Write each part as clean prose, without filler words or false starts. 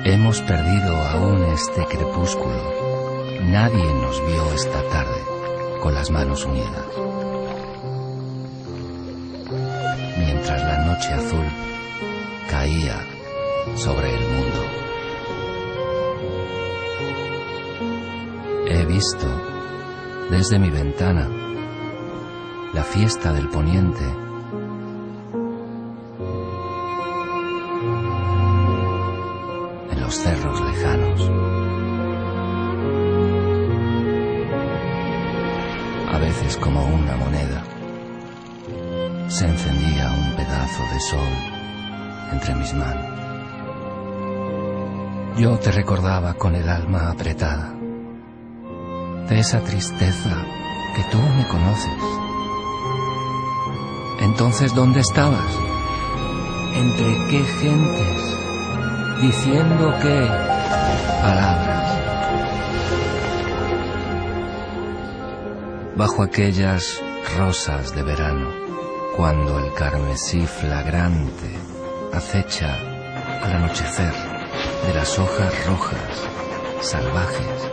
Hemos perdido aún este crepúsculo. Nadie nos vio esta tarde con las manos unidas. Mientras la noche azul caía sobre el mundo. He visto desde mi ventana la fiesta del poniente. En los cerros lejanos. A veces como una moneda se encendía un pedazo de sol entre mis manos. Yo te recordaba con el alma apretada de esa tristeza que tú me conoces. Entonces, ¿dónde estabas? ¿Entre qué gentes? ¿Diciendo qué palabras? Bajo aquellas rosas de verano, cuando el carmesí flagrante acecha al anochecer de las hojas rojas salvajes.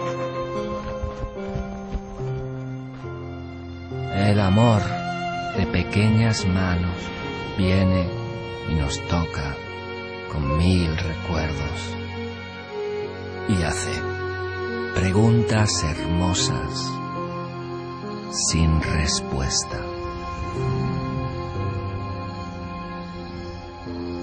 El amor de pequeñas manos viene y nos toca con 1000 recuerdos y hace preguntas hermosas sin respuesta.